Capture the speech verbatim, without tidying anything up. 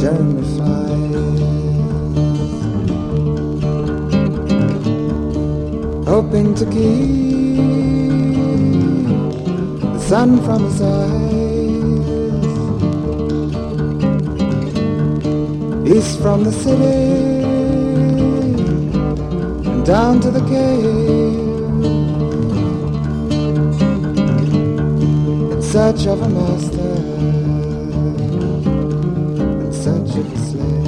Jeremy flies, hoping to keep the sun from his eyes. East from the city and down to the cave, in search of a master, in search of a slave.